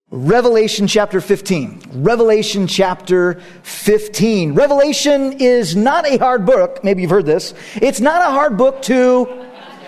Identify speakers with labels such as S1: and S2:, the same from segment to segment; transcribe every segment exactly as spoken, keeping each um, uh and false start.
S1: Revelation chapter fifteen. Revelation chapter fifteen. Revelation is not a hard book. Maybe you've heard this. It's not a hard book to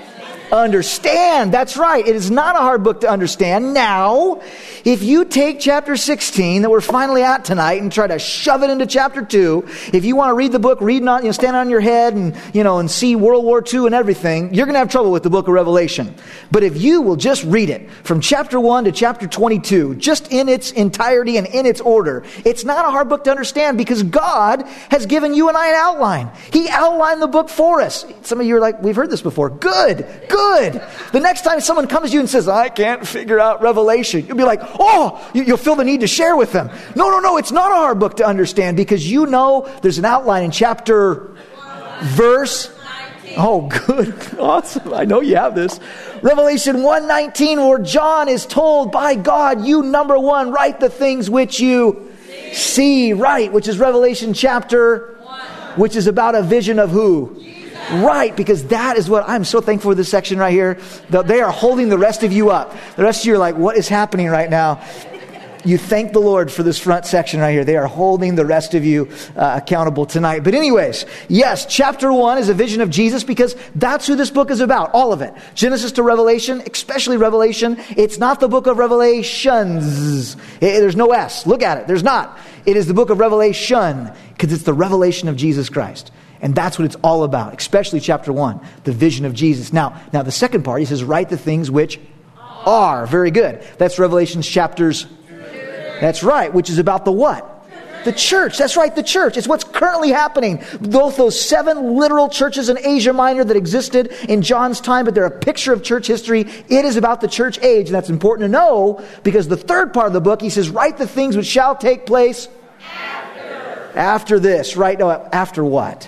S1: understand. That's right. It is not a hard book to understand. Now, if you take chapter sixteen that we're finally at tonight and try to shove it into chapter two, if you want to read the book, read not, you know, stand on your head and, you know, and see World War Two and everything, you're going to have trouble with the book of Revelation. But if you will just read it from chapter one to chapter twenty-two, just in its entirety and in its order, it's not a hard book to understand because God has given you and I an outline. He outlined the book for us. Some of you are like, we've heard this before. Good, good. Good. The next time someone comes to you and says, I can't figure out Revelation, you'll be like, oh, you'll feel the need to share with them. No, no, no, it's not a hard book to understand because you know there's an outline in chapter, verse. Oh, good. Awesome. I know you have this. Revelation one nineteen, where John is told by God, you, number one, write the things which you see, see right, which is Revelation chapter, one. Which is about a vision of who? Right, because that is what I'm so thankful for this section right here. They are holding the rest of you up. The rest of you are like, what is happening right now? You thank the Lord for this front section right here. They are holding the rest of you uh, accountable tonight. But anyways, yes, chapter one is a vision of Jesus because that's who this book is about. All of it. Genesis to Revelation, especially Revelation. It's not the book of Revelations. It, there's no S. Look at it. There's not. It is the book of Revelation because it's the revelation of Jesus Christ. And that's what it's all about, especially chapter one, the vision of Jesus. Now, now the second part, he says, write the things which are. Very good. That's Revelation chapters. That's right, which is about the what? The church. That's right, the church. It's what's currently happening. Both those seven literal churches in Asia Minor that existed in John's time, but they're a picture of church history. It is about the church age, and that's important to know because the third part of the book, he says, write the things which shall take place after, after this. Right? No, after what?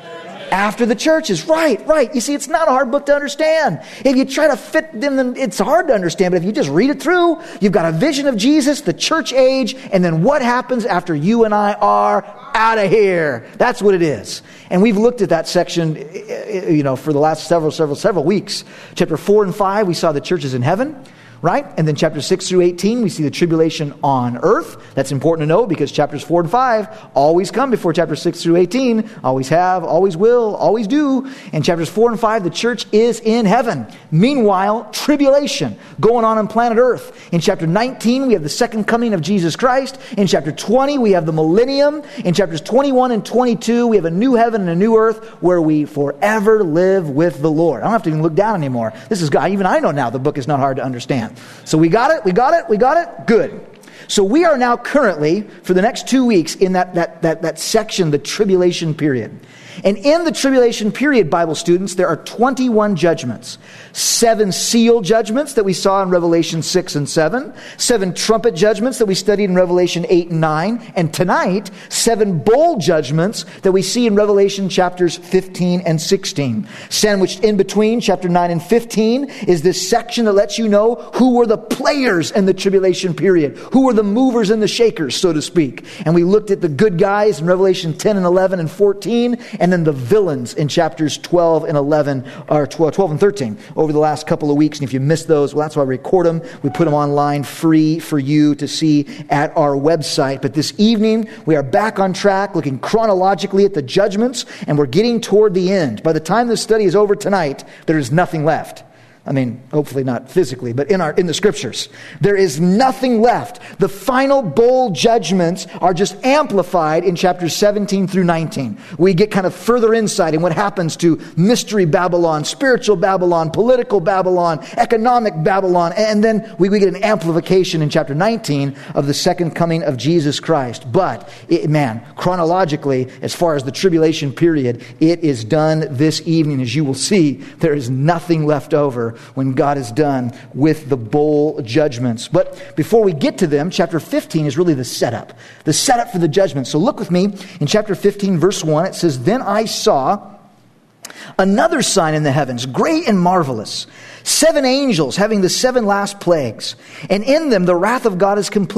S1: After the churches. Right, right. You see, it's not a hard book to understand. If you try to fit them, then it's hard to understand. But if you just read it through, you've got a vision of Jesus, the church age, and then what happens after you and I are out of here. That's what it is. And we've looked at that section, you know, for the last several, several, several weeks. Chapter four and five, we saw the churches in heaven. Right? And then chapter six through eighteen, we see the tribulation on earth. That's important to know because chapters four and five always come before chapters six through eighteen. Always have, always will, always do. And chapters four and five, the church is in heaven. Meanwhile, tribulation going on on planet earth. In chapter nineteen, we have the second coming of Jesus Christ. In chapter twenty, we have the millennium. In chapters twenty-one and twenty-two, we have a new heaven and a new earth where we forever live with the Lord. I don't have to even look down anymore. This is God. Even I know now the book is not hard to understand. So we got it, we got it, we got it, good. So we are now currently, for the next two weeks, in that, that, that, that section, the tribulation period. And in the tribulation period, Bible students, there are twenty-one judgments. Seven seal judgments that we saw in Revelation six and seven. Seven trumpet judgments that we studied in Revelation eight and nine. And tonight, seven bowl judgments that we see in Revelation chapters fifteen and sixteen. Sandwiched in between chapter nine and fifteen is this section that lets you know who were the players in the tribulation period. Who were the movers and the shakers, so to speak. And we looked at the good guys in Revelation ten and eleven and fourteen. And then the villains in chapters twelve and eleven, or twelve and thirteen over the last couple of weeks. And if you missed those, well, that's why we record them. We put them online free for you to see at our website. But this evening, we are back on track, looking chronologically at the judgments, and we're getting toward the end. By the time this study is over tonight, there is nothing left. I mean, hopefully not physically, but in our in the scriptures. There is nothing left. The final bowl judgments are just amplified in chapters seventeen through nineteen. We get kind of further insight in what happens to mystery Babylon, spiritual Babylon, political Babylon, economic Babylon, and then we, we get an amplification in chapter nineteen of the second coming of Jesus Christ. But, it, man, chronologically, as far as the tribulation period, it is done this evening. As you will see, there is nothing left over when God is done with the bowl judgments. But before we get to them, chapter fifteen is really the setup. The setup for the judgments. So look with me in chapter fifteen, verse one. It says, Then I saw another sign in the heavens, great and marvelous. Seven angels having the seven last plagues. And in them the wrath of God is complete.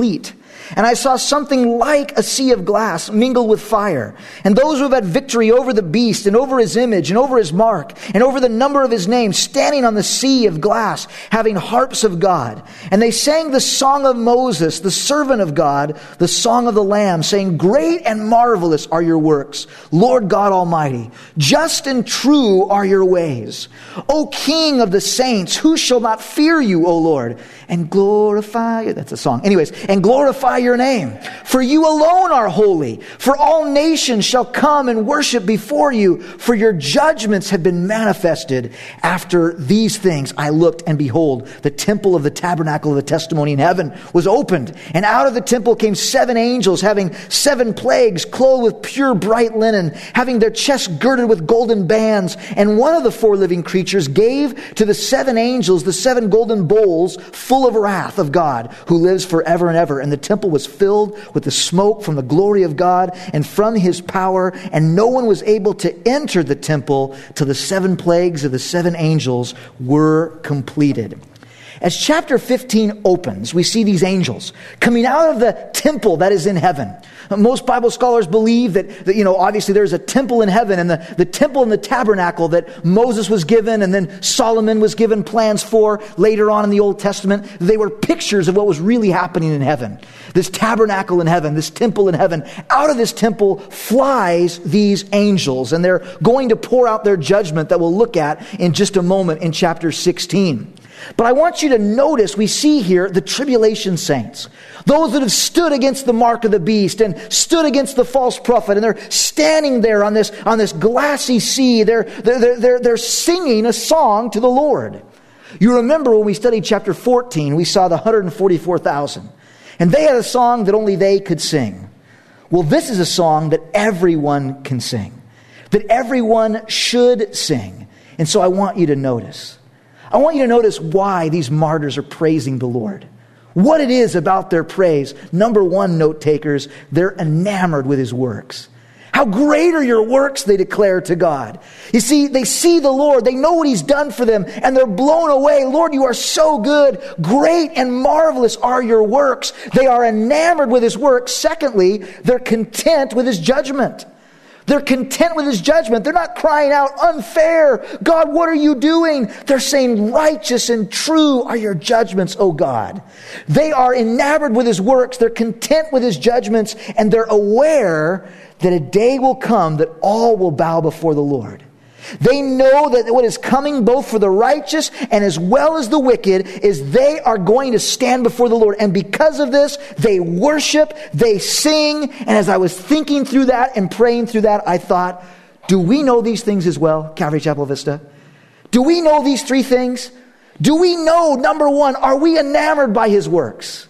S1: And I saw something like a sea of glass mingled with fire. And those who have had victory over the beast and over his image and over his mark and over the number of his name, standing on the sea of glass, having harps of God. And they sang the song of Moses, the servant of God, the song of the Lamb, saying, great and marvelous are your works, Lord God Almighty. Just and true are your ways. O King of the saints, who shall not fear you, O Lord, and glorify, that's a song. Anyways, and glorify your name. For you alone are holy. For all nations shall come and worship before you. For your judgments have been manifested. After these things I looked, and behold, the temple of the tabernacle of the testimony in heaven was opened. And out of the temple came seven angels, having seven plagues, clothed with pure bright linen, having their chests girded with golden bands. And one of the four living creatures gave to the seven angels the seven golden bowls full of wrath of God, who lives forever and ever. And the temple was filled with the smoke from the glory of God and from his power, and no one was able to enter the temple till the seven plagues of the seven angels were completed. As chapter fifteen opens, we see these angels coming out of the temple that is in heaven. Most Bible scholars believe that, that, you know, obviously there's a temple in heaven, and the, the temple and the tabernacle that Moses was given and then Solomon was given plans for later on in the Old Testament, they were pictures of what was really happening in heaven. This tabernacle in heaven, this temple in heaven. Out of this temple flies these angels, and they're going to pour out their judgment that we'll look at in just a moment in chapter sixteen. But I want you to notice, we see here the tribulation saints. Those that have stood against the mark of the beast and stood against the false prophet. And they're standing there on this, on this glassy sea. They're, they're, they're, they're singing a song to the Lord. You remember when we studied chapter fourteen, we saw the one hundred forty-four thousand. And they had a song that only they could sing. Well, this is a song that everyone can sing. That everyone should sing. And so I want you to notice. I want you to notice why these martyrs are praising the Lord. What it is about their praise. Number one, note takers, they're enamored with his works. How great are your works, they declare to God. You see, they see the Lord, they know what he's done for them, and they're blown away. Lord, you are so good. Great and marvelous are your works. They are enamored with his works. Secondly, they're content with his judgment. They're content with his judgment. They're not crying out, unfair. God, what are you doing? They're saying, righteous and true are your judgments, O God. They are enamored with his works. They're content with his judgments. And they're aware that a day will come that all will bow before the Lord. They know that what is coming both for the righteous and as well as the wicked is they are going to stand before the Lord. And because of this, they worship, they sing. And as I was thinking through that and praying through that, I thought, do we know these things as well, Calvary Chapel Vista? Do we know these three things? Do we know, number one, are we enamored by his works?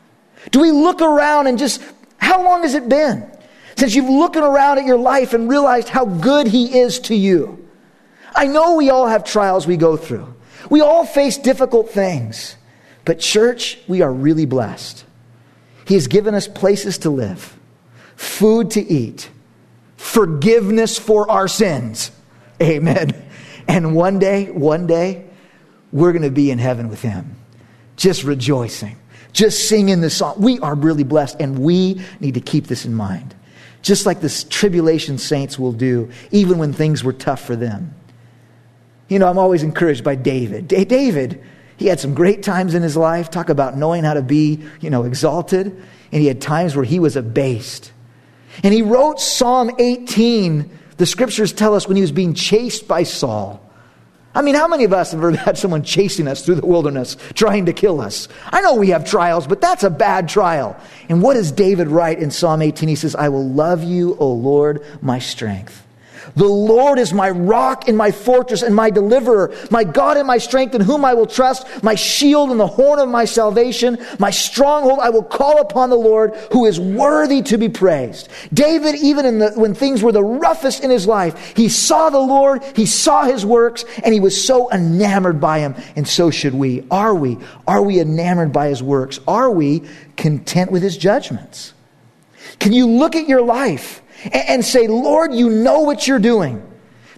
S1: Do we look around and just, how long has it been since you've looked around at your life and realized how good he is to you? I know we all have trials we go through. We all face difficult things. But church, we are really blessed. He has given us places to live, food to eat, forgiveness for our sins. Amen. And one day, one day, we're going to be in heaven with him, just rejoicing, just singing the song. We are really blessed, and we need to keep this in mind. Just like the tribulation saints will do, even when things were tough for them. You know, I'm always encouraged by David. David, he had some great times in his life. Talk about knowing how to be, you know, exalted. And he had times where he was abased. And he wrote Psalm eighteen. The scriptures tell us when he was being chased by Saul. I mean, how many of us have ever had someone chasing us through the wilderness, trying to kill us? I know we have trials, but that's a bad trial. And what does David write in Psalm eighteen? He says, I will love you, O Lord, my strength. The Lord is my rock and my fortress and my deliverer, my God and my strength in whom I will trust, my shield and the horn of my salvation, my stronghold. I will call upon the Lord who is worthy to be praised. David, even in the, when things were the roughest in his life, he saw the Lord, he saw his works, and he was so enamored by him. And so should we. Are we? Are we enamored by his works? Are we content with his judgments? Can you look at your life and say, Lord, you know what you're doing.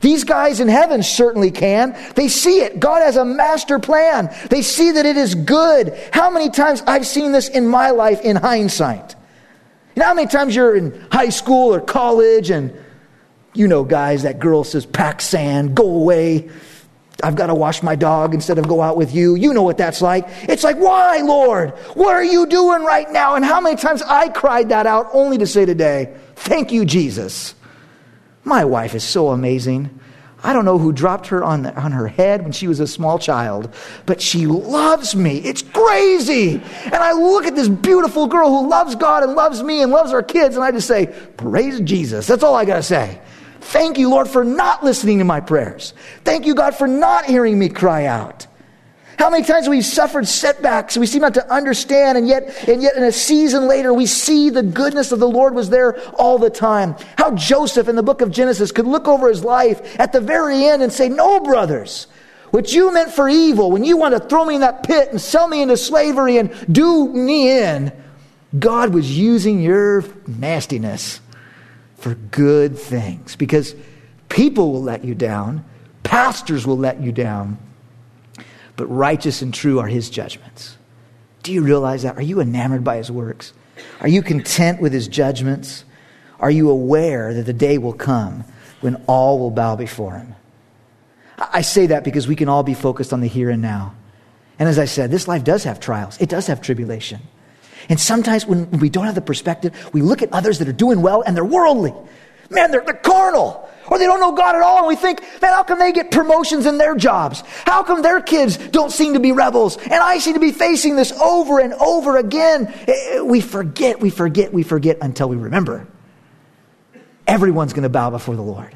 S1: These guys in heaven certainly can. They see it. God has a master plan. They see that it is good. How many times I've seen this in my life in hindsight? You know how many times you're in high school or college and you know, guys, that girl says, pack sand, go away. I've got to wash my dog instead of go out with you. You know what that's like. It's like, why, Lord? What are you doing right now? And how many times I cried that out only to say today, thank you, Jesus. My wife is so amazing. I don't know who dropped her on, the, on her head when she was a small child, but she loves me. It's crazy. And I look at this beautiful girl who loves God and loves me and loves our kids, and I just say, praise Jesus. That's all I got to say. Thank you, Lord, for not listening to my prayers. Thank you, God, for not hearing me cry out. How many times we've suffered setbacks, we seem not to understand, and yet, and yet in a season later, we see the goodness of the Lord was there all the time. How Joseph in the book of Genesis could look over his life at the very end and say, no, brothers, what you meant for evil, when you want to throw me in that pit and sell me into slavery and do me in, God was using your nastiness for good things, because people will let you down, pastors will let you down, but righteous and true are his judgments. Do you realize that? Are you enamored by his works? Are you content with his judgments? Are you aware that the day will come when all will bow before him? I say that because we can all be focused on the here and now. And as I said, this life does have trials. It does have tribulation. And sometimes when we don't have the perspective, we look at others that are doing well and they're worldly. Man, they're, they're carnal. Or they don't know God at all. And we think, man, how come they get promotions in their jobs? How come their kids don't seem to be rebels? And I seem to be facing this over and over again. We forget, we forget, we forget until we remember. Everyone's going to bow before the Lord.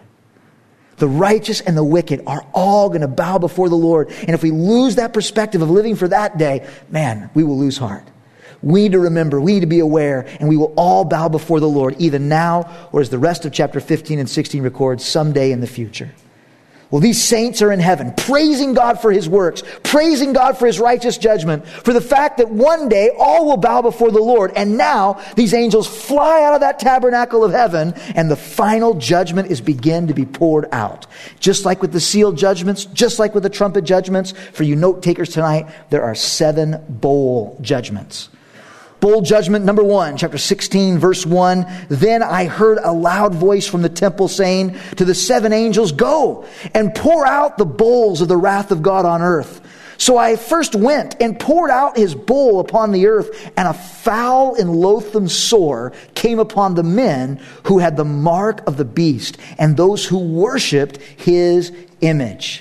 S1: The righteous and the wicked are all going to bow before the Lord. And if we lose that perspective of living for that day, man, we will lose heart. We need to remember, we need to be aware, and we will all bow before the Lord, either now or as the rest of chapter fifteen and sixteen records, someday in the future. Well, these saints are in heaven, praising God for his works, praising God for his righteous judgment, for the fact that one day all will bow before the Lord. And now these angels fly out of that tabernacle of heaven, and the final judgment is begin to be poured out. Just like with the sealed judgments, just like with the trumpet judgments, for you note takers tonight, there are seven bowl judgments. Bowl judgment number one, chapter sixteen, verse one. Then I heard a loud voice from the temple saying to the seven angels, go and pour out the bowls of the wrath of God on earth. So I first went and poured out his bowl upon the earth, and a foul and loathsome sore came upon the men who had the mark of the beast and those who worshipped his image.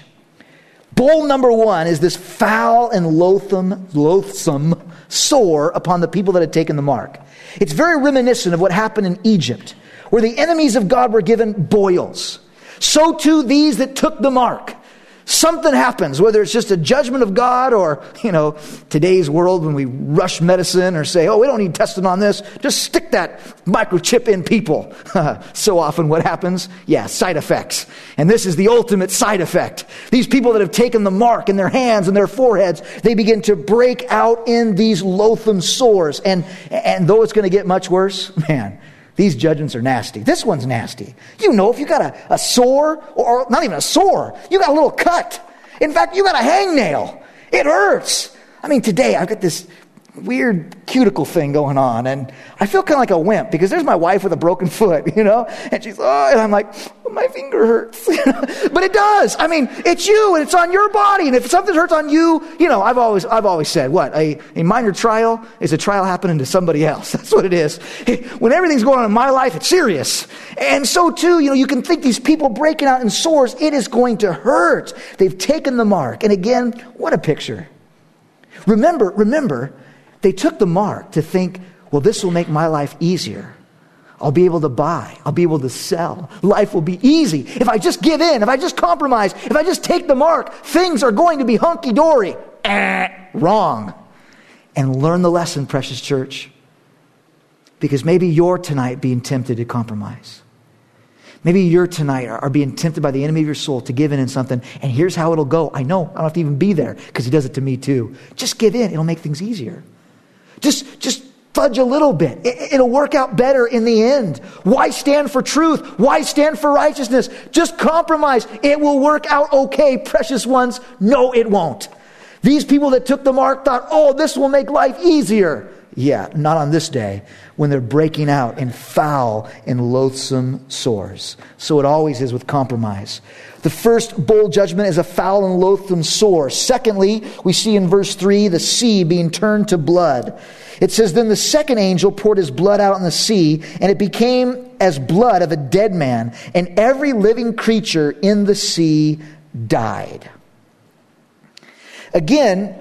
S1: Bowl number one is this foul and loathsome, loathsome sore upon the people that had taken the mark. It's very reminiscent of what happened in Egypt, where the enemies of God were given boils. So too these that took the mark. Something happens, whether it's just a judgment of God or, you know, today's world when we rush medicine or say, oh, we don't need testing on this. Just stick that microchip in people. So often what happens? Yeah, side effects. And this is the ultimate side effect. These people that have taken the mark in their hands and their foreheads, they begin to break out in these loathsome sores. And, and though it's going to get much worse, man, these judgments are nasty. This one's nasty. You know, if you got a, a sore, or not even a sore, you got a little cut. In fact, you got a hangnail. It hurts. I mean, today I've got this weird cuticle thing going on, and I feel kind of like a wimp because there's my wife with a broken foot, you know, and she's, oh, and I'm like, oh, my finger hurts. But it does. I mean, it's you, and it's on your body, and if something hurts on you, you know, I've always, I've always said, what, a, a minor trial is a trial happening to somebody else. That's what it is. When everything's going on in my life, it's serious. And so too, you know, you can think these people breaking out in sores, it is going to hurt. They've taken the mark. And again, what a picture. Remember, remember, they took the mark to think, well, this will make my life easier. I'll be able to buy. I'll be able to sell. Life will be easy. If I just give in, if I just compromise, if I just take the mark, things are going to be hunky-dory. Eh, wrong. And learn the lesson, precious church. Because maybe you're tonight being tempted to compromise. Maybe you're tonight are being tempted by the enemy of your soul to give in in something. And here's how it'll go. I know. I don't have to even be there because he does it to me too. Just give in. It'll make things easier. Just, just fudge a little bit. It, it'll work out better in the end. Why stand for truth? Why stand for righteousness? Just compromise. It will work out okay, precious ones. No, it won't. These people that took the mark thought, oh, this will make life easier. Yeah, not on this day when they're breaking out in foul and loathsome sores. So it always is with compromise. The first bowl judgment is a foul and loathsome sore. Secondly, we see in verse three, the sea being turned to blood. It says, then the second angel poured his blood out on the sea, and it became as blood of a dead man, and every living creature in the sea died. Again,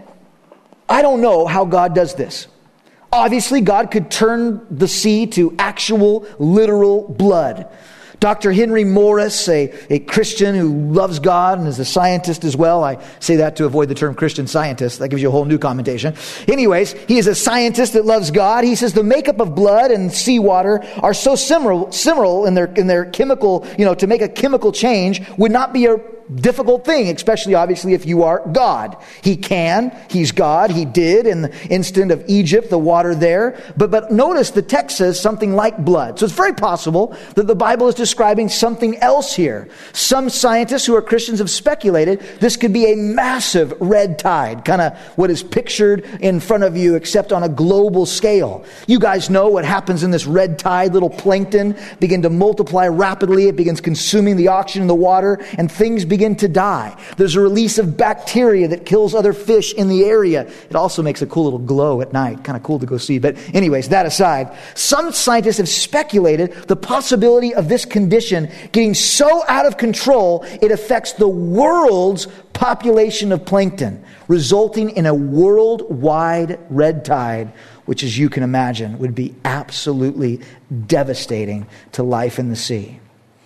S1: I don't know how God does this. Obviously, God could turn the sea to actual, literal blood. Doctor Henry Morris, a, a Christian who loves God and is a scientist as well. I say that to avoid the term Christian scientist. That gives you a whole new connotation. Anyways, he is a scientist that loves God. He says the makeup of blood and seawater are so similar, similar in their, in their chemical, you know, to make a chemical change would not be a difficult thing, especially obviously if you are God. He can, he's God, he did in the instant of Egypt, the water there. But but notice the text says something like blood. So it's very possible that the Bible is describing something else here. Some scientists who are Christians have speculated this could be a massive red tide, kind of what is pictured in front of you except on a global scale. You guys know what happens in this red tide. Little plankton begin to multiply rapidly. It begins consuming the oxygen in the water and things begin begin to die. There's a release of bacteria that kills other fish in the area. It also makes a cool little glow at night. Kind of cool to go see. But anyways, that aside, some scientists have speculated the possibility of this condition getting so out of control it affects the world's population of plankton, resulting in a worldwide red tide, which, as you can imagine, would be absolutely devastating to life in the sea.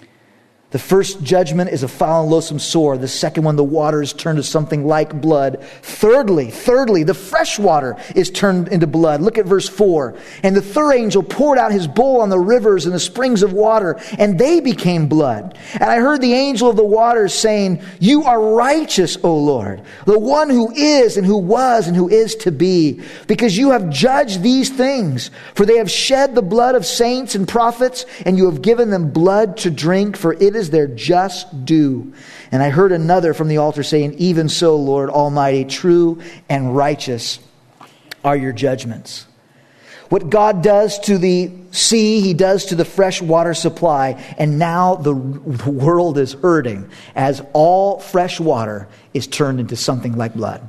S1: The first judgment is a foul and loathsome sore. The second one, the water is turned to something like blood. Thirdly, thirdly, the fresh water is turned into blood. Look at verse four. And the third angel poured out his bowl on the rivers and the springs of water, and they became blood. And I heard the angel of the waters saying, you are righteous, O Lord, the one who is and who was and who is to be, because you have judged these things. For they have shed the blood of saints and prophets, and you have given them blood to drink, for it is is their just due. And I heard another from the altar saying, even so, Lord Almighty, true and righteous are your judgments. What God does to the sea, he does to the fresh water supply. And now the, the world is hurting as all fresh water is turned into something like blood.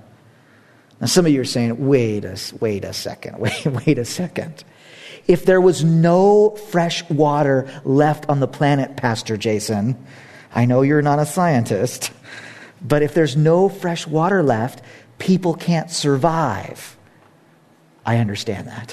S1: Now some of you are saying, wait a, wait a second, wait, wait a second. If there was no fresh water left on the planet, Pastor Jason, I know you're not a scientist, but if there's no fresh water left, people can't survive. I understand that.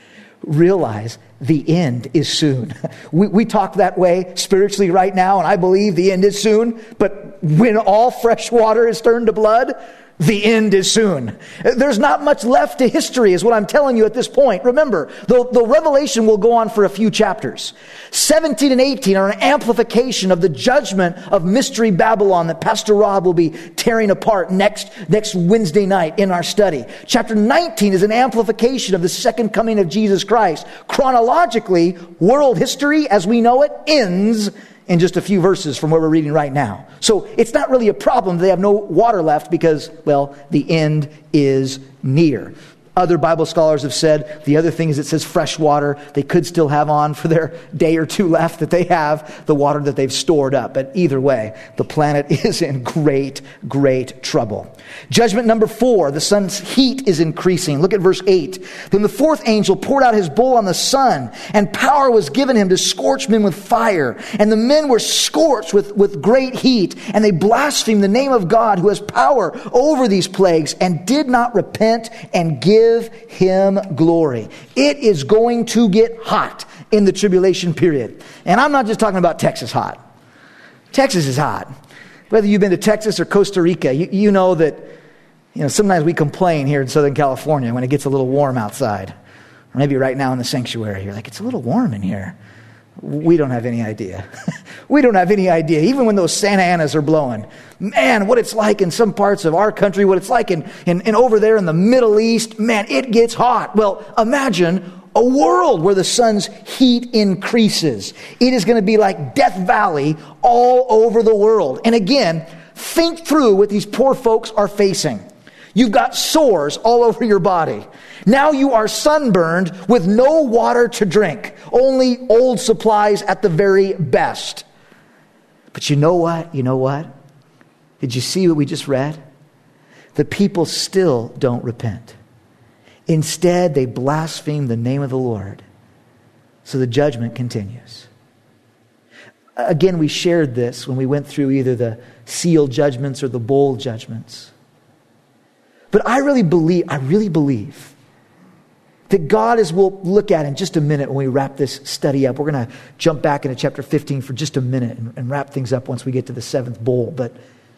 S1: Realize the end is soon. We, we talk that way spiritually right now, and I believe the end is soon, but when all fresh water is turned to blood, the end is soon. There's not much left to history is what I'm telling you at this point. Remember, the, the Revelation will go on for a few chapters. seventeen and eighteen are an amplification of the judgment of Mystery Babylon that Pastor Rob will be tearing apart next, next Wednesday night in our study. Chapter nineteen is an amplification of the second coming of Jesus Christ. Chronologically, world history as we know it ends in just a few verses from where we're reading right now. So it's not really a problem. They have no water left because, well, the end is near. Other Bible scholars have said the other thing is it says fresh water. They could still have on for their day or two left that they have the water that they've stored up. But either way, the planet is in great, great trouble. Judgment number four, the sun's heat is increasing. Look at verse eight. Then the fourth angel poured out his bowl on the sun, and power was given him to scorch men with fire. And the men were scorched with, with great heat, and they blasphemed the name of God who has power over these plagues, and did not repent and give him glory. It is going to get hot in the tribulation period. And I'm not just talking about Texas hot. Texas is hot. Whether you've been to Texas or Costa Rica, you, you know that, you know, sometimes we complain here in Southern California when it gets a little warm outside. Or maybe right now in the sanctuary, you're like, it's a little warm in here. We don't have any idea. We don't have any idea. Even when those Santa Anas are blowing. Man, what it's like in some parts of our country, what it's like in, in, in over there in the Middle East, man, it gets hot. Well, imagine a world where the sun's heat increases. It is going to be like Death Valley all over the world. And again, think through what these poor folks are facing. You've got sores all over your body. Now you are sunburned with no water to drink, only old supplies at the very best. But you know what? You know what? Did you see what we just read? The people still don't repent. Instead, they blaspheme the name of the Lord. So the judgment continues. Again, we shared this when we went through either the seal judgments or the bowl judgments. But I really believe, I really believe that God, as we'll look at in just a minute when we wrap this study up, we're going to jump back into chapter fifteen for just a minute and, and wrap things up once we get to the seventh bowl. But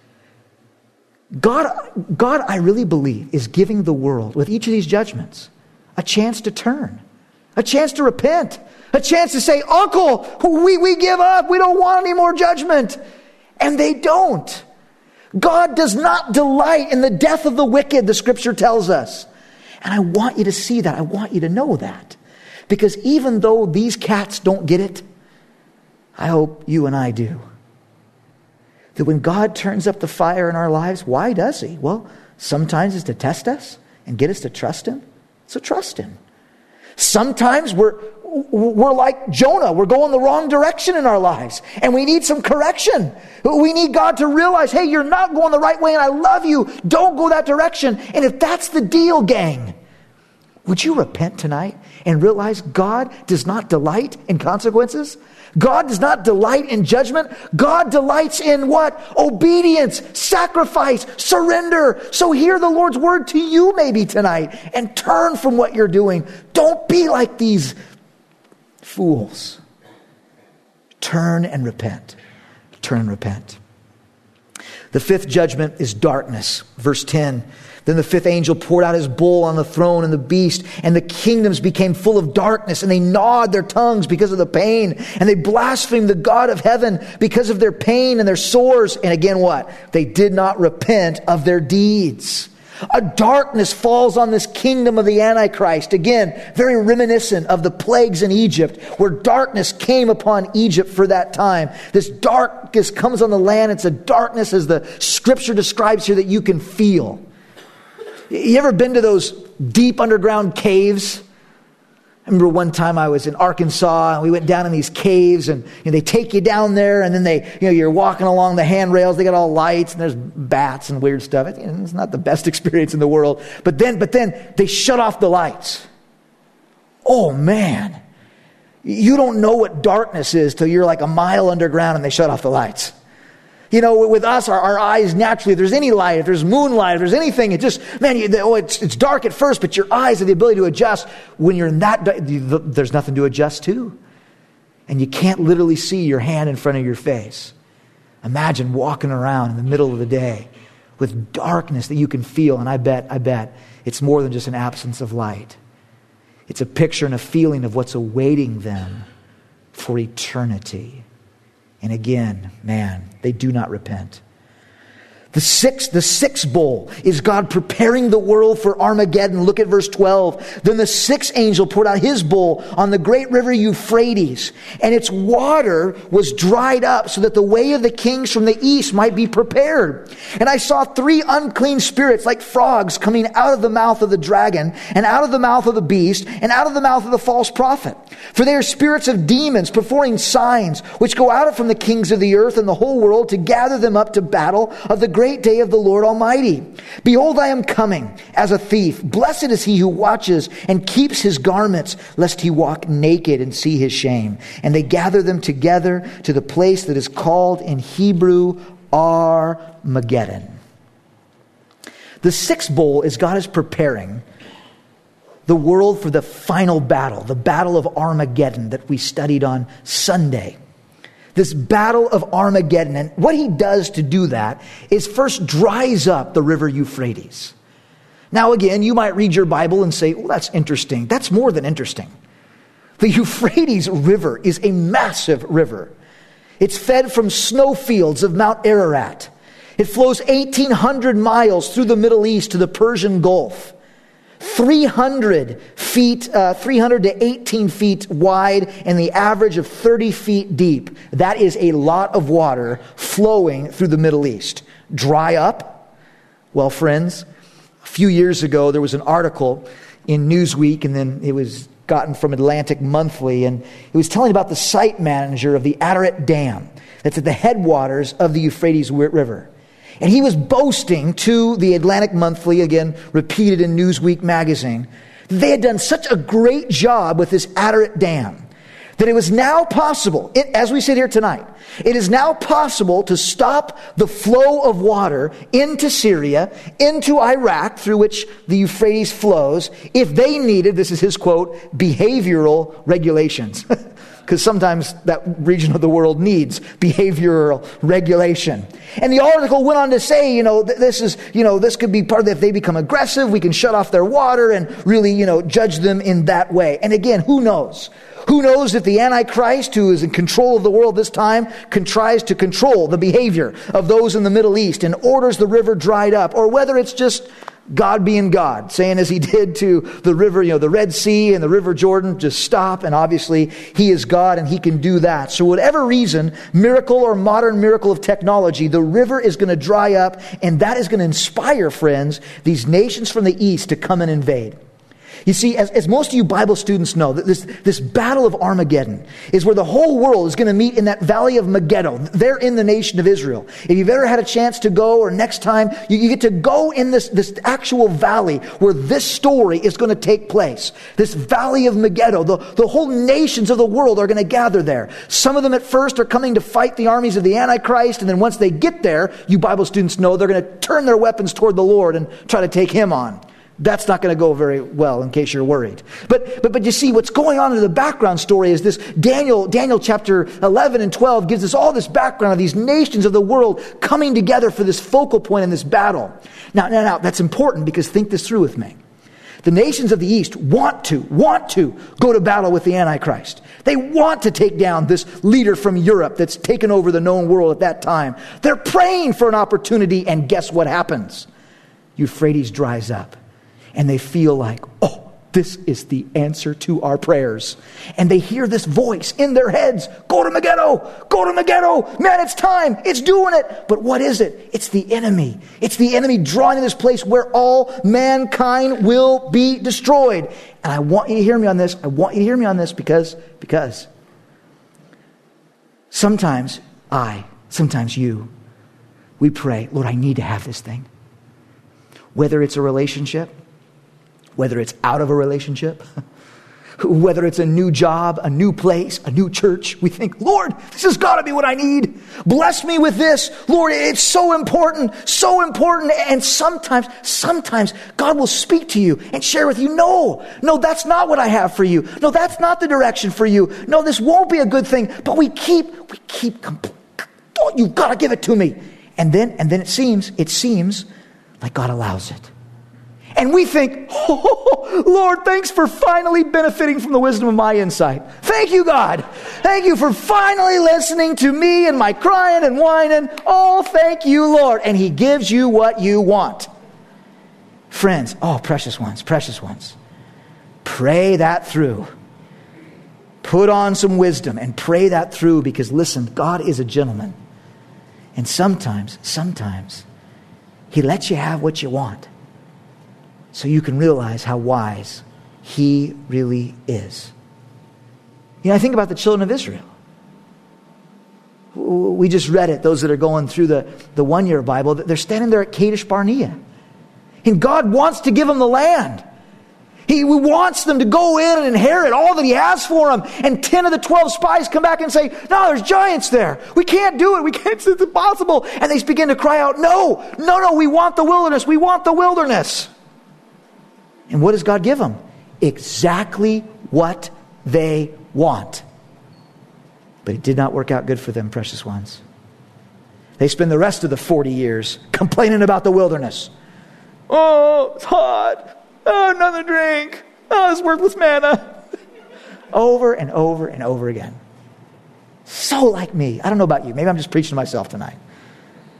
S1: God, God, I really believe, is giving the world, with each of these judgments, a chance to turn, a chance to repent, a chance to say, Uncle, we, we give up. We don't want any more judgment. And they don't. God does not delight in the death of the wicked, the scripture tells us. And I want you to see that. I want you to know that. Because even though these cats don't get it, I hope you and I do. That when God turns up the fire in our lives, why does he? Well, sometimes it's to test us and get us to trust him. So trust him. Sometimes we're we're like Jonah. We're going the wrong direction in our lives. And we need some correction. We need God to realize, hey, you're not going the right way and I love you. Don't go that direction. And if that's the deal, gang, would you repent tonight and realize God does not delight in consequences? God does not delight in judgment. God delights in what? Obedience, sacrifice, surrender. So hear the Lord's word to you maybe tonight and turn from what you're doing. Don't be like these fools. Turn and repent. Turn and repent. The fifth judgment is darkness. Verse ten. Then the fifth angel poured out his bowl on the throne and the beast, and the kingdoms became full of darkness, and they gnawed their tongues because of the pain, and they blasphemed the God of heaven because of their pain and their sores. And again, what? They did not repent of their deeds. A darkness falls on this kingdom of the Antichrist. Again, very reminiscent of the plagues in Egypt, where darkness came upon Egypt for that time. This darkness comes on the land. It's a darkness, as the scripture describes here, that you can feel. You ever been to those deep underground caves? I remember one time I was in Arkansas and we went down in these caves, and you know, they take you down there, and then they, you know, you're walking along the handrails. They got all lights and there's bats and weird stuff. It, you know, it's not the best experience in the world. But then, but then they shut off the lights. Oh man, you don't know what darkness is till you're like a mile underground and they shut off the lights. You know, with us, our, our eyes naturally, if there's any light, if there's moonlight, if there's anything, it just, man, you, oh, it's, it's dark at first, but your eyes have the ability to adjust. When you're in that, there's nothing to adjust to. And you can't literally see your hand in front of your face. Imagine walking around in the middle of the day with darkness that you can feel. And I bet, I bet it's more than just an absence of light. It's a picture and a feeling of what's awaiting them for eternity. And again, man, they do not repent. The sixth, the sixth bowl is God preparing the world for Armageddon. Look at verse twelve. Then the sixth angel poured out his bowl on the great river Euphrates, and its water was dried up so that the way of the kings from the east might be prepared. And I saw three unclean spirits like frogs coming out of the mouth of the dragon, and out of the mouth of the beast, and out of the mouth of the false prophet. For they are spirits of demons performing signs, which go out from the kings of the earth and the whole world to gather them up to battle of the great day of the Lord Almighty. Behold, I am coming as a thief. Blessed is he who watches and keeps his garments, lest he walk naked and see his shame. And they gather them together to the place that is called in Hebrew Armageddon. The sixth bowl is God is preparing the world for the final battle, the battle of Armageddon that we studied on Sunday. This battle of Armageddon. And what he does to do that is first dries up the river Euphrates. Now again, you might read your Bible and say, well, that's interesting. That's more than interesting. The Euphrates River is a massive river. It's fed from snowfields of Mount Ararat. It flows eighteen hundred miles through the Middle East to the Persian Gulf. three hundred feet, uh, three hundred to eighteen feet wide, and the average of thirty feet deep. That is a lot of water flowing through the Middle East. Dry up? Well, friends, a few years ago, there was an article in Newsweek, and then it was gotten from Atlantic Monthly, and it was telling about the site manager of the Ararat Dam that's at the headwaters of the Euphrates River. And he was boasting to the Atlantic Monthly, again, repeated in Newsweek magazine, that they had done such a great job with this Ararat Dam that it was now possible, it, as we sit here tonight, it is now possible to stop the flow of water into Syria, into Iraq, through which the Euphrates flows, if they needed, this is his quote, behavioral regulations. Because sometimes that region of the world needs behavioral regulation. And the article went on to say, you know, th- this is, you know, this could be part of it. If they become aggressive, we can shut off their water and really, you know, judge them in that way. And again, who knows? Who knows if the Antichrist, who is in control of the world this time, contrives to control the behavior of those in the Middle East and orders the river dried up, or whether it's just God being God, saying as he did to the river, you know, the Red Sea and the River Jordan, just stop. And obviously he is God and he can do that. So whatever reason, miracle or modern miracle of technology, the river is going to dry up, and that is going to inspire, friends, these nations from the east to come and invade. You see, as, as most of you Bible students know, this, this battle of Armageddon is where the whole world is going to meet in that valley of Megiddo. They're in the nation of Israel. If you've ever had a chance to go, or next time, you, you get to go in this, this actual valley where this story is going to take place. This valley of Megiddo. The, the whole nations of the world are going to gather there. Some of them at first are coming to fight the armies of the Antichrist, and then once they get there, you Bible students know they're going to turn their weapons toward the Lord and try to take him on. That's not going to go very well, in case you're worried. But but but you see, what's going on in the background story is this. Daniel, Daniel chapter eleven and twelve gives us all this background of these nations of the world coming together for this focal point in this battle. Now, now, now, that's important, because think this through with me. The nations of the East want to, want to go to battle with the Antichrist. They want to take down this leader from Europe that's taken over the known world at that time. They're praying for an opportunity, and guess what happens? Euphrates dries up. And they feel like, oh, this is the answer to our prayers. And they hear this voice in their heads. Go to Megiddo! Go to Megiddo! Man, it's time! It's doing it! But what is it? It's the enemy. It's the enemy drawing to this place where all mankind will be destroyed. And I want you to hear me on this. I want you to hear me on this because, because sometimes I, sometimes you, we pray, Lord, I need to have this thing. Whether it's a relationship, whether it's out of a relationship, whether it's a new job, a new place, a new church, we think, Lord, this has got to be what I need. Bless me with this. Lord, it's so important, so important. And sometimes, sometimes God will speak to you and share with you, no, no, that's not what I have for you. No, that's not the direction for you. No, this won't be a good thing. But we keep, we keep, compl- oh, you've got to give it to me. And then, and then it seems, it seems like God allows it. And we think, oh, Lord, thanks for finally benefiting from the wisdom of my insight. Thank you, God. Thank you for finally listening to me and my crying and whining. Oh, thank you, Lord. And he gives you what you want. Friends, oh, precious ones, precious ones. Pray that through. Put on some wisdom and pray that through, because listen, God is a gentleman. And sometimes, sometimes, he lets you have what you want, so you can realize how wise he really is. You know, I think about the children of Israel. We just read it, those that are going through the, the one-year Bible, they're standing there at Kadesh Barnea. And God wants to give them the land. He wants them to go in and inherit all that he has for them. And ten of the twelve spies come back and say, no, there's giants there. We can't do it. We can't, it's impossible. And they begin to cry out, no, no, no, we want the wilderness. We want the wilderness. And what does God give them? Exactly what they want. But it did not work out good for them, precious ones. They spend the rest of the forty years complaining about the wilderness. Oh, it's hot. Oh, another drink. Oh, it's worthless manna. Over and over and over again. So like me. I don't know about you. Maybe I'm just preaching to myself tonight.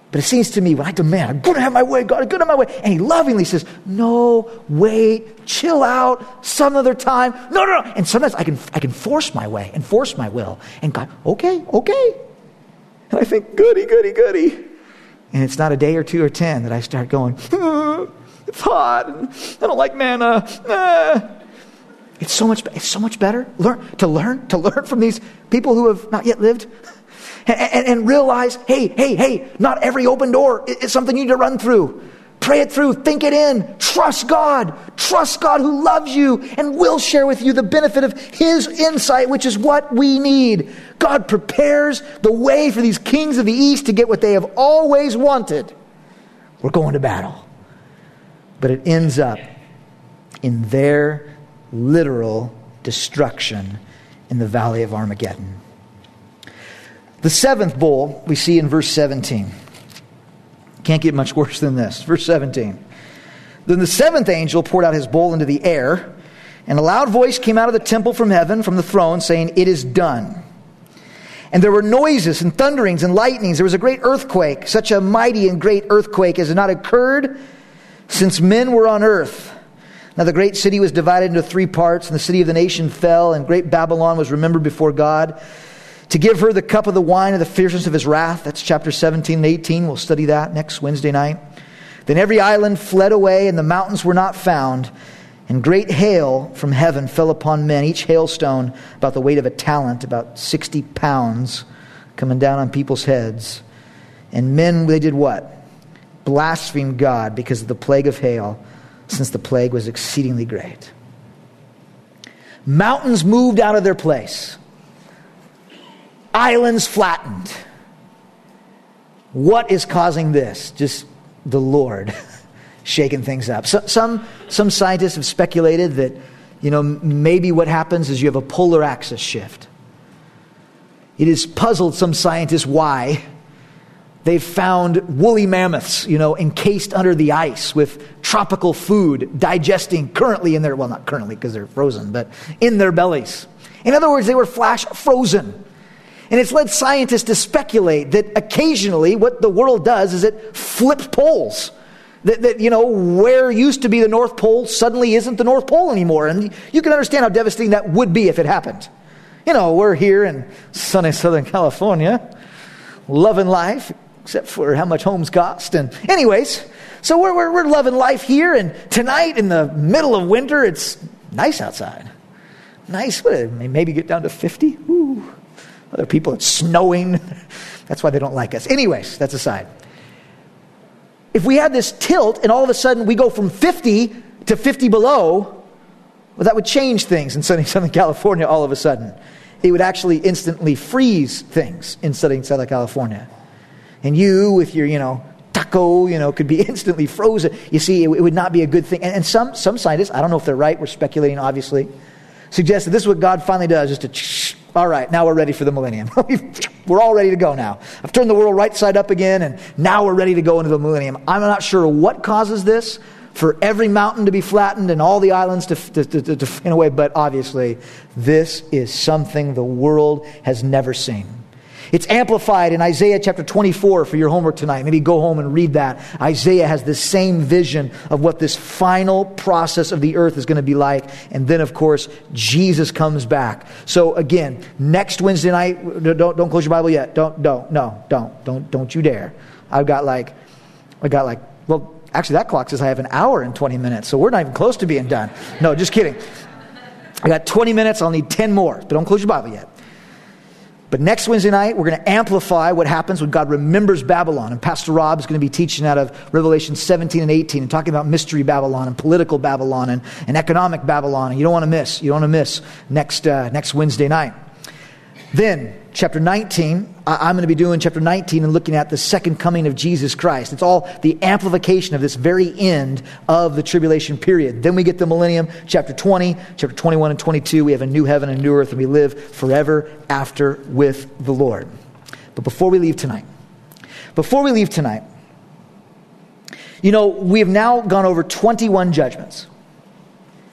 S1: But it seems to me when I demand, I'm going to have my way, God, I'm going to have my way. And he lovingly says, no, wait, chill out, some other time. No, no, no. And sometimes I can I can force my way and force my will. And God, okay, okay. And I think, goody, goody, goody. And it's not a day or two or ten that I start going, oh, it's hot. And I don't like manna. Ah. It's so much, it's so much better learn, to learn, to learn from these people who have not yet lived. And, and, and realize, hey, hey, hey, not every open door is something you need to run through. Pray it through, think it in, trust God. Trust God who loves you and will share with you the benefit of his insight, which is what we need. God prepares the way for these kings of the East to get what they have always wanted. We're going to battle. But it ends up in their literal destruction in the valley of Armageddon. The seventh bowl we see in verse seventeen. Can't get much worse than this. Verse seventeen. Then the seventh angel poured out his bowl into the air, and a loud voice came out of the temple from heaven, from the throne, saying, "It is done." And there were noises and thunderings and lightnings. There was a great earthquake, such a mighty and great earthquake as had not occurred since men were on earth. Now the great city was divided into three parts, and the city of the nation fell, and great Babylon was remembered before God, to give her the cup of the wine of the fierceness of his wrath. That's chapter seventeen and eighteen. We'll study that next Wednesday night. Then every island fled away, and the mountains were not found. And great hail from heaven fell upon men, each hailstone about the weight of a talent, about sixty pounds, coming down on people's heads. And men, they did what? Blasphemed God because of the plague of hail, since the plague was exceedingly great. Mountains moved out of their place. Islands flattened. What is causing this? Just the Lord shaking things up. So, some some scientists have speculated that, you know, maybe what happens is you have a polar axis shift. It has puzzled some scientists why they've found woolly mammoths, you know, encased under the ice with tropical food digesting currently in their, well, not currently because they're frozen, but in their bellies. In other words, they were flash frozen. And it's led scientists to speculate that occasionally what the world does is it flips poles. That, that, you know, where used to be the North Pole suddenly isn't the North Pole anymore. And you can understand how devastating that would be if it happened. You know, we're here in sunny Southern California, loving life, except for how much homes cost. And anyways, so we're, we're, we're loving life here. And tonight in the middle of winter, it's nice outside. Nice, what, maybe get down to fifty. Ooh. Other people, it's snowing. That's why they don't like us. Anyways, that's aside. If we had this tilt and all of a sudden we go from fifty to fifty below, well, that would change things in sunny Southern California all of a sudden. It would actually instantly freeze things in sunny Southern California. And you with your, you know, taco, you know, could be instantly frozen. You see, it, it would not be a good thing. And, and some, some scientists, I don't know if they're right, we're speculating obviously, suggest that this is what God finally does, is to, all right, now we're ready for the millennium. We're all ready to go now. I've turned the world right side up again, and now we're ready to go into the millennium. I'm not sure what causes this, for every mountain to be flattened and all the islands to, to, to, to, to fade away, but obviously this is something the world has never seen. It's amplified in Isaiah chapter twenty-four for your homework tonight. Maybe go home and read that. Isaiah has the same vision of what this final process of the earth is going to be like. And then, of course, Jesus comes back. So again, next Wednesday night, don't don't close your Bible yet. Don't, don't, no, don't, don't, don't you dare. I've got like, I got like, well, actually that clock says I have an hour and twenty minutes. So we're not even close to being done. No, just kidding. I got twenty minutes. I'll need ten more. But don't close your Bible yet. But next Wednesday night, we're going to amplify what happens when God remembers Babylon. And Pastor Rob is going to be teaching out of Revelation seventeen and eighteen and talking about mystery Babylon and political Babylon and, and economic Babylon. And you don't want to miss. You don't want to miss next uh, next Wednesday night. Then, chapter nineteen, I'm going to be doing chapter nineteen and looking at the second coming of Jesus Christ. It's all the amplification of this very end of the tribulation period. Then we get the millennium, chapter twenty, chapter twenty-one and twenty-two. We have a new heaven and new earth, and we live forever after with the Lord. But before we leave tonight, before we leave tonight, you know, we have now gone over twenty-one judgments.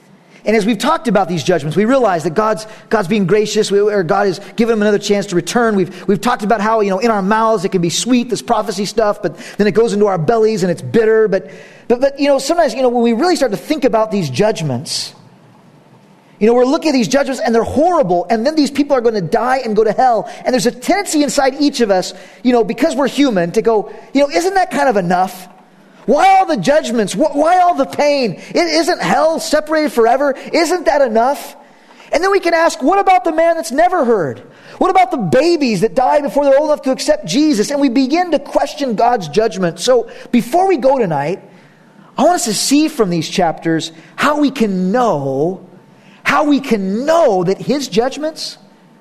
S1: And as we've talked about these judgments, we realize that God's God's being gracious, we, or God has given them another chance to return. We've we've talked about how, you know, in our mouths it can be sweet, this prophecy stuff, but then it goes into our bellies and it's bitter. But but but you know, sometimes, you know, when we really start to think about these judgments, you know, we're looking at these judgments and they're horrible, and then these people are going to die and go to hell. And there's a tendency inside each of us, you know, because we're human, to go, you know, isn't that kind of enough? Why all the judgments? Why all the pain? It isn't hell separated forever? Isn't that enough? And then we can ask, what about the man that's never heard? What about the babies that die before they're old enough to accept Jesus? And we begin to question God's judgment. So before we go tonight, I want us to see from these chapters how we can know, how we can know that His judgments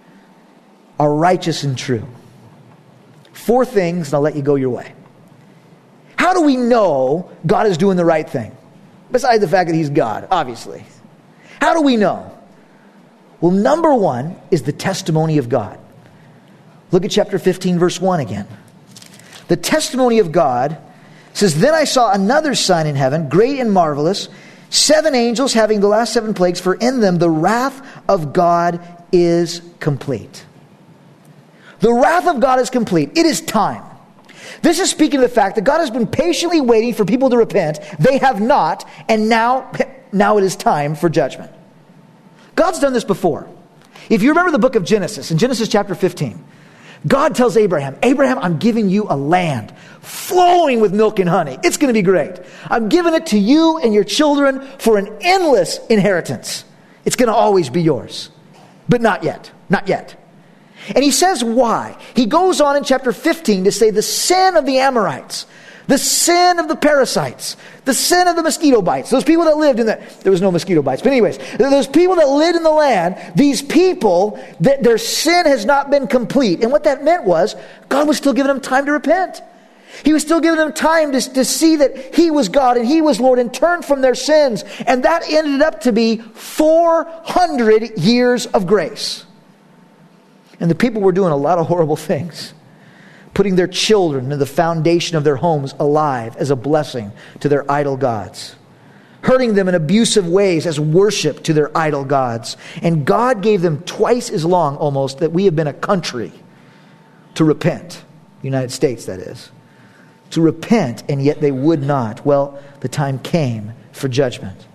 S1: are righteous and true. Four things, and I'll let you go your way. How do we know God is doing the right thing? Besides the fact that He's God, obviously. How do we know? Well, number one is the testimony of God. Look at chapter fifteen, verse one again. The testimony of God says, "Then I saw another sign in heaven, great and marvelous, seven angels having the last seven plagues, for in them the wrath of God is complete." The wrath of God is complete. It is time. This is speaking of the fact that God has been patiently waiting for people to repent. They have not, and now, now it is time for judgment. God's done this before. If you remember the book of Genesis, in Genesis chapter fifteen, God tells Abraham, Abraham, I'm giving you a land flowing with milk and honey. It's going to be great. I'm giving it to you and your children for an endless inheritance. It's going to always be yours. But not yet. Not yet. And he says why. He goes on in chapter fifteen to say the sin of the Amorites, the sin of the parasites, the sin of the mosquito bites, those people that lived in the, there was no mosquito bites, but anyways, those people that lived in the land, these people, that their sin has not been complete. And what that meant was, God was still giving them time to repent. He was still giving them time to, to see that He was God and He was Lord and turn from their sins. And that ended up to be four hundred years of grace. And the people were doing a lot of horrible things, putting their children in the foundation of their homes alive as a blessing to their idol gods, hurting them in abusive ways as worship to their idol gods. And God gave them twice as long almost that we have been a country to repent, United States that is, to repent, and yet they would not. Well, the time came for judgment.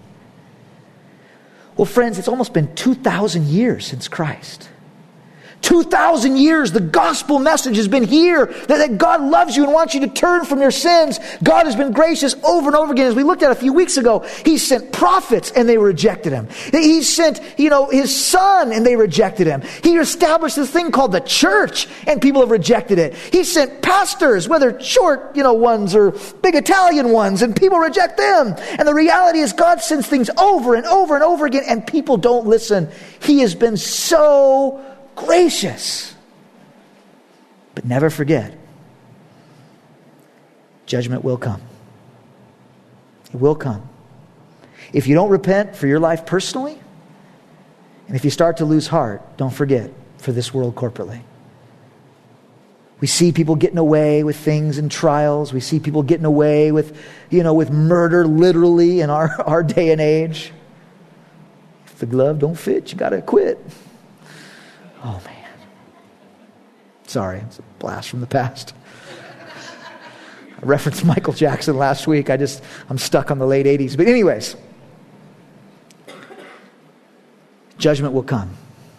S1: Well, friends, it's almost been two thousand years since Christ. two thousand years, the gospel message has been here, that, that God loves you and wants you to turn from your sins. God has been gracious over and over again. As we looked at a few weeks ago, He sent prophets and they rejected Him. He sent, you know, His Son and they rejected Him. He established this thing called the church and people have rejected it. He sent pastors, whether short, you know, ones or big Italian ones, and people reject them. And the reality is God sends things over and over and over again and people don't listen. He has been so gracious. But never forget, judgment will come. It will come. If you don't repent for your life personally, and if you start to lose heart, don't forget for this world corporately. We see people getting away with things in trials. We see people getting away with, you know, with murder literally in our, our day and age. If the glove don't fit, you got to quit. Oh, man. Sorry, it's a blast from the past. I referenced Michael Jackson last week. I just, I'm stuck on the late eighties. But anyways, judgment will come.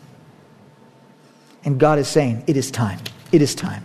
S1: And God is saying, it is time. It is time.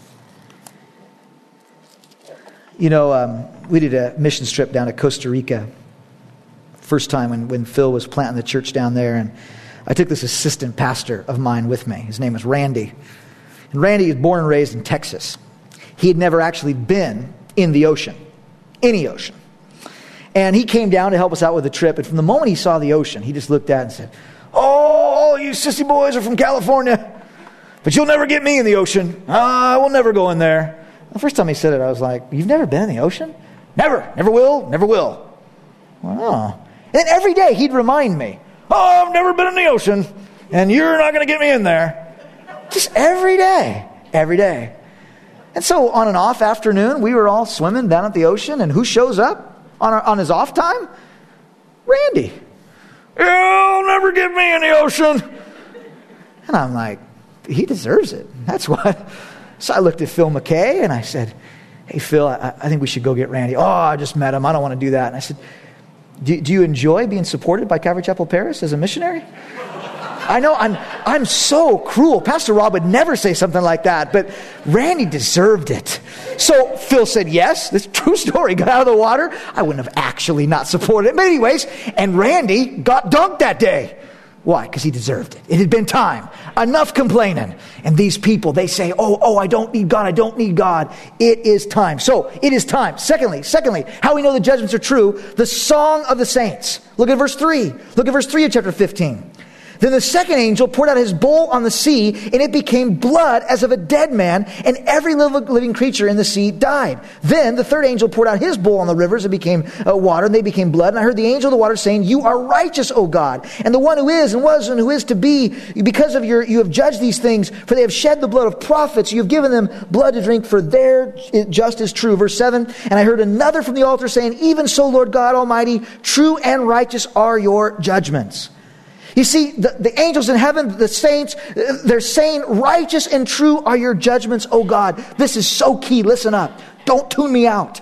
S1: You know, um, we did a mission trip down to Costa Rica. First time when, when Phil was planting the church down there, and I took this assistant pastor of mine with me. His name was Randy. And Randy was born and raised in Texas. He had never actually been in the ocean, any ocean. And he came down to help us out with the trip. And from the moment he saw the ocean, he just looked at it and said, "Oh, you sissy boys are from California, but you'll never get me in the ocean. I will never go in there." The first time he said it, I was like, "You've never been in the ocean?" "Never, never will, never will." Oh. And then every day he'd remind me, "Oh, I've never been in the ocean, and you're not going to get me in there." Just every day, every day. And so on an off afternoon, we were all swimming down at the ocean, and who shows up on, our, on his off time? Randy. You'll never get me in the ocean. And I'm like, he deserves it. That's what. So I looked at Phil McKay and I said, hey, Phil, I, I think we should go get Randy. Oh, I just met him. I don't want to do that. And I said, do, do you enjoy being supported by Calvary Chapel Paris as a missionary? I know I'm I'm so cruel. Pastor Rob would never say something like that, but Randy deserved it. So Phil said yes. This true story. Got out of the water. I wouldn't have actually not supported it. But anyways, and Randy got dunked that day. Why? Because he deserved it. It had been time. Enough complaining. And these people, they say, oh, oh, I don't need God. I don't need God. It is time. So it is time. Secondly, secondly, how we know the judgments are true, the song of the saints. Look at verse three. Look at verse three of chapter fifteen. Then the second angel poured out his bowl on the sea, and it became blood as of a dead man, and every living creature in the sea died. Then the third angel poured out his bowl on the rivers, and became uh, water, and they became blood. And I heard the angel of the water saying, you are righteous, O God, and the one who is and was and who is to be, because of your, you have judged these things, for they have shed the blood of prophets. You have given them blood to drink, for their justice is true. Verse seven, and I heard another from the altar saying, even so, Lord God Almighty, true and righteous are your judgments. You see, the, the angels in heaven, the saints, they're saying, righteous and true are your judgments, O God. This is so key. Listen up. Don't tune me out.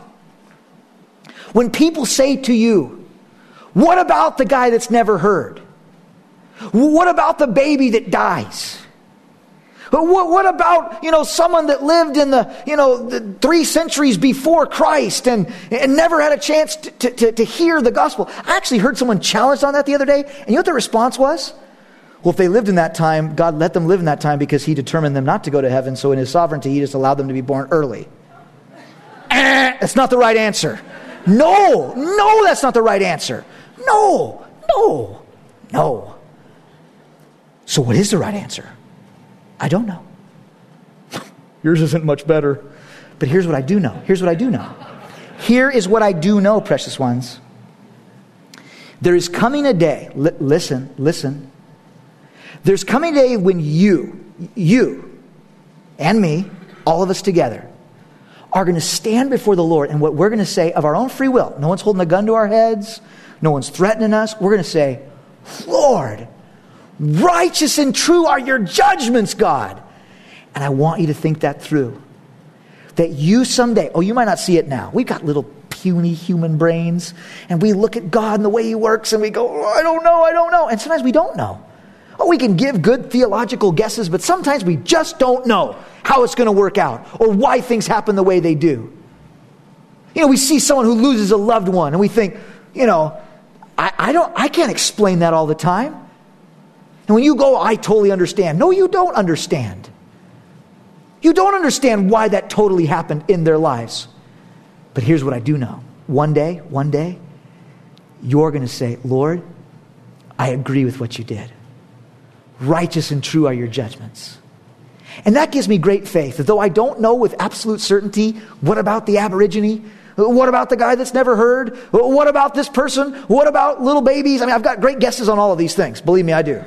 S1: When people say to you, what about the guy that's never heard? What about the baby that dies? What, what about, you know, someone that lived in the, you know, the three centuries before Christ and, and never had a chance to, to, to hear the gospel? I actually heard someone challenged on that the other day. And you know what the response was? Well, if they lived in that time, God let them live in that time because he determined them not to go to heaven. So in his sovereignty, he just allowed them to be born early. Eh, that's not the right answer. No, no, that's not the right answer. No, no, no. So what is the right answer? I don't know. Yours isn't much better. But here's what I do know. Here's what I do know. Here is what I do know, precious ones. There is coming a day, li- listen, listen. There's coming a day when you, you and me, all of us together, are going to stand before the Lord, and what we're going to say of our own free will, no one's holding a gun to our heads, no one's threatening us, we're going to say, Lord, righteous and true are your judgments, God. And I want you to think that through. That you someday, oh, you might not see it now. We've got little puny human brains, and we look at God and the way he works, and we go, oh, I don't know, I don't know. And sometimes we don't know. Oh, we can give good theological guesses, but sometimes we just don't know how it's going to work out or why things happen the way they do. You know, we see someone who loses a loved one, and we think, you know, I, I don't, I can't explain that all the time. And when you go, I totally understand. No, you don't understand. You don't understand why that totally happened in their lives. But here's what I do know. One day, one day, you're going to say, Lord, I agree with what you did. Righteous and true are your judgments. And that gives me great faith that though I don't know with absolute certainty, what about the Aborigine? What about the guy that's never heard? What about this person? What about little babies? I mean, I've got great guesses on all of these things. Believe me, I do.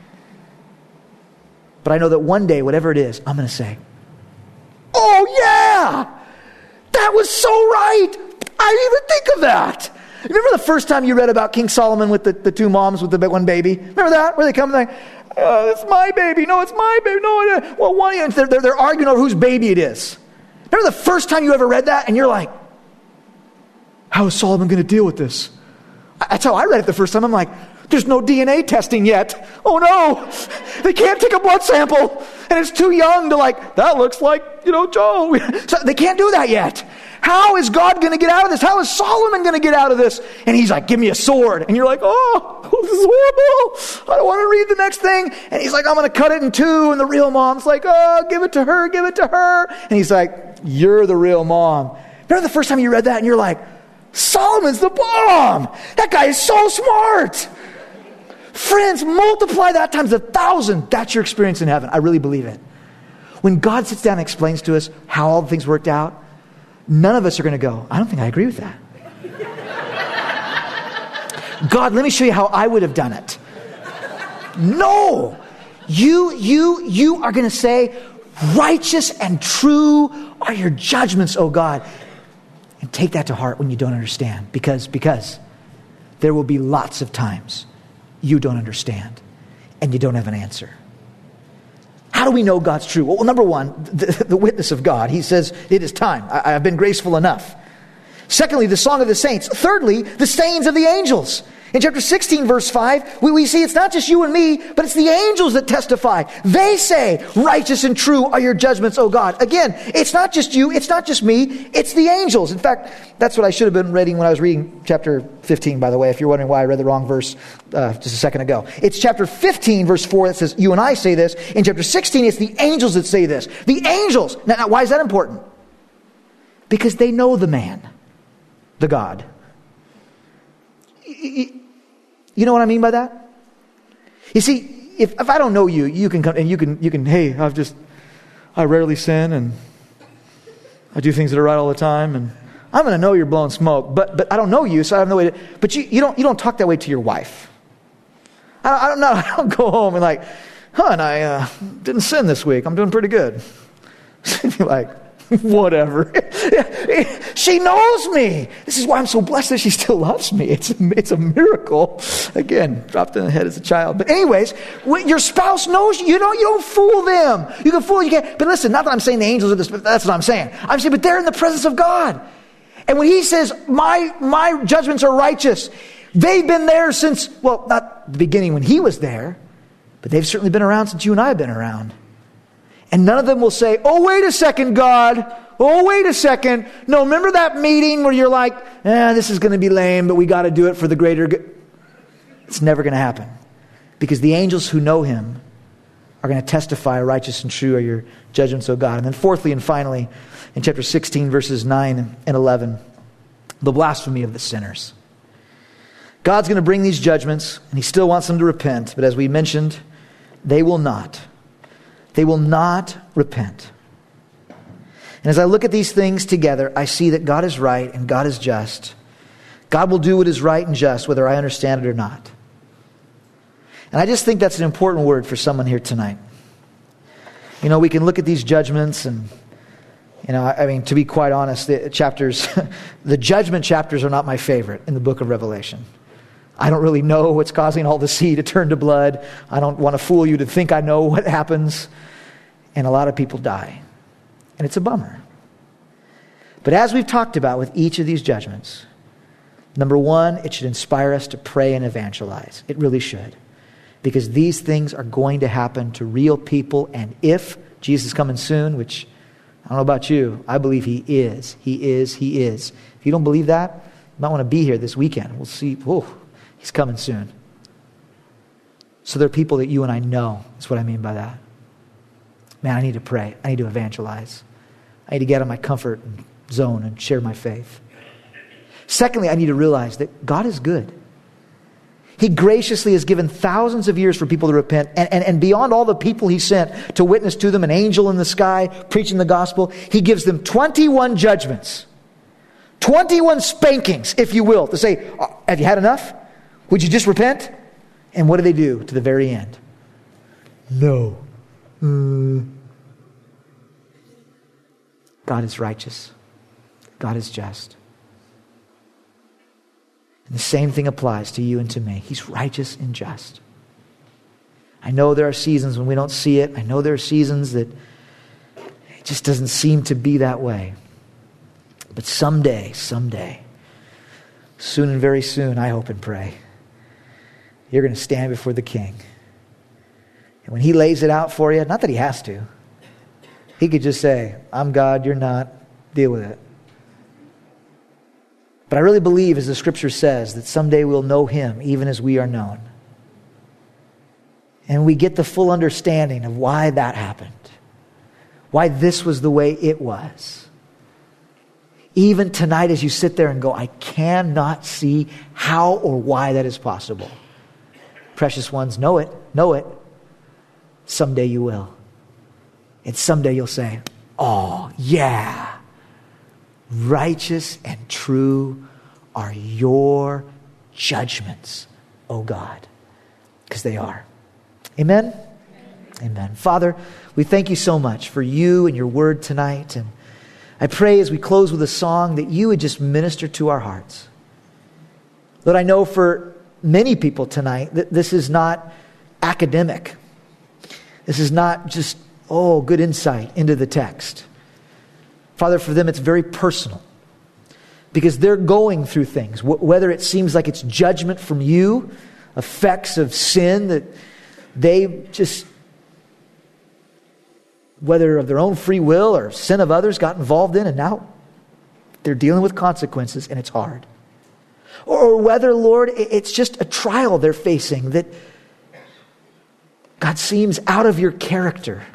S1: But I know that one day, whatever it is, I'm going to say, oh yeah, that was so right. I didn't even think of that. Remember the first time you read about King Solomon with the, the two moms with the one baby? Remember that? Where they come and they, oh, it's my baby. No, it's my baby. No, it, well, one, they're, they're, they're arguing over whose baby it is. Remember the first time you ever read that? And you're like, how is Solomon going to deal with this? That's how I read it the first time. I'm like, there's no D N A testing yet. Oh no, they can't take a blood sample. And it's too young to like, that looks like, you know, Joe. So they can't do that yet. How is God going to get out of this? How is Solomon going to get out of this? And he's like, give me a sword. And you're like, oh, this is horrible. I don't want to read the next thing. And he's like, I'm going to cut it in two. And the real mom's like, oh, give it to her, give it to her. And he's like, you're the real mom. Remember the first time you read that and you're like, Solomon's the bomb. That guy is so smart. Friends, multiply that times a thousand. That's your experience in heaven. I really believe it. When God sits down and explains to us how all the things worked out, none of us are going to go, I don't think I agree with that. God, let me show you how I would have done it. No. You, you, you are going to say, righteous and true are your judgments, O God. And take that to heart when you don't understand. Because, because there will be lots of times you don't understand and you don't have an answer. How do we know God's true? Well, number one, the, the witness of God. He says, it is time. I, I've been graceful enough. Secondly, the song of the saints. Thirdly, the sayings of the angels. In chapter sixteen, verse five, we, we see it's not just you and me, but it's the angels that testify. They say, righteous and true are your judgments, O God. Again, it's not just you, it's not just me, it's the angels. In fact, that's what I should have been reading when I was reading chapter fifteen, by the way, if you're wondering why I read the wrong verse uh, just a second ago. It's chapter fifteen, verse four, that says, you and I say this. In chapter sixteen, it's the angels that say this. The angels. Now, now why is that important? Because they know the man, the God. You know what I mean by that? You see, if, if I don't know you, you can come and you can, you can, hey, I've just, I rarely sin and I do things that are right all the time and I'm going to know you're blowing smoke, but but I don't know you, so I have no way to, but you, you don't you don't talk that way to your wife. I don't, I don't know, I don't go home and like, hon, I uh, didn't sin this week. I'm doing pretty good. You're like, whatever. She knows me. This is why I'm so blessed that she still loves me. It's a, it's a miracle. Again, dropped in the head as a child. But anyways, when your spouse knows you. You don't, you don't fool them. You can fool, you can't. But listen, not that I'm saying the angels are this, that's what I'm saying. I'm saying, but they're in the presence of God. And when he says, my, my judgments are righteous, they've been there since, well, not the beginning when he was there, but they've certainly been around since you and I have been around. And none of them will say, oh, wait a second, God. Oh, wait a second. No, remember that meeting where you're like, eh, this is going to be lame, but we got to do it for the greater good. It's never going to happen. Because the angels who know him are going to testify, righteous and true are your judgments, O God. And then fourthly and finally, in chapter sixteen, verses nine and eleven, the blasphemy of the sinners. God's going to bring these judgments, and he still wants them to repent. But as we mentioned, they will not. They will not repent. And as I look at these things together, I see that God is right and God is just. God will do what is right and just, whether I understand it or not. And I just think that's an important word for someone here tonight. You know, we can look at these judgments and, you know, I mean, to be quite honest, the chapters, the judgment chapters are not my favorite in the book of Revelation. I don't really know what's causing all the sea to turn to blood. I don't want to fool you to think I know what happens. And a lot of people die. And it's a bummer. But as we've talked about with each of these judgments, number one, it should inspire us to pray and evangelize. It really should. Because these things are going to happen to real people. And if Jesus is coming soon, which I don't know about you, I believe he is. He is. He is. If you don't believe that, you might want to be here this weekend. We'll see. Whoa, he's coming soon. So there are people that you and I know. That's what I mean by that. Man, I need to pray. I need to evangelize. I need to get out of my comfort zone and share my faith. Secondly, I need to realize that God is good. He graciously has given thousands of years for people to repent. And, and, and beyond all the people he sent to witness to them, an angel in the sky preaching the gospel, he gives them twenty-one judgments. twenty-one spankings, if you will, to say, have you had enough? Would you just repent? And what do they do to the very end? No. Mm. God is righteous. God is just. And the same thing applies to you and to me. He's righteous and just. I know there are seasons when we don't see it. I know there are seasons that it just doesn't seem to be that way. But someday, someday, soon and very soon, I hope and pray, you're going to stand before the King. And when he lays it out for you, not that he has to, he could just say, I'm God, you're not, deal with it. But I really believe, as the scripture says, that someday we'll know him even as we are known. And we get the full understanding of why that happened. Why this was the way it was. Even tonight as you sit there and go, I cannot see how or why that is possible. Precious ones, know it, know it. Someday you will. And someday you'll say, oh, yeah. Righteous and true are your judgments, O God. Because they are. Amen? Amen. Father, we thank you so much for you and your word tonight. And I pray as we close with a song that you would just minister to our hearts. Lord, I know for many people tonight that this is not academic. This is not just, oh, good insight into the text. Father, for them it's very personal because they're going through things, whether it seems like it's judgment from you, effects of sin that they just, whether of their own free will or sin of others, got involved in, and now they're dealing with consequences and it's hard. Or whether, Lord, it's just a trial they're facing that God seems out of your character.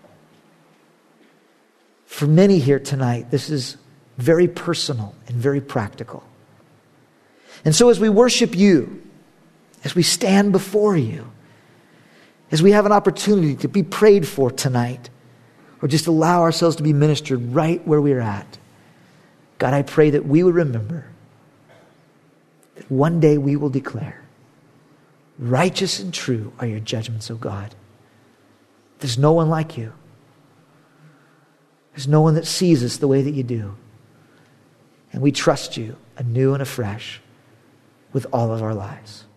S1: For many here tonight, this is very personal and very practical. And so as we worship you, as we stand before you, as we have an opportunity to be prayed for tonight, or just allow ourselves to be ministered right where we're at, God, I pray that we would remember that one day we will declare, righteous and true are your judgments, O God. There's no one like you. There's no one that sees us the way that you do. And we trust you anew and afresh with all of our lives.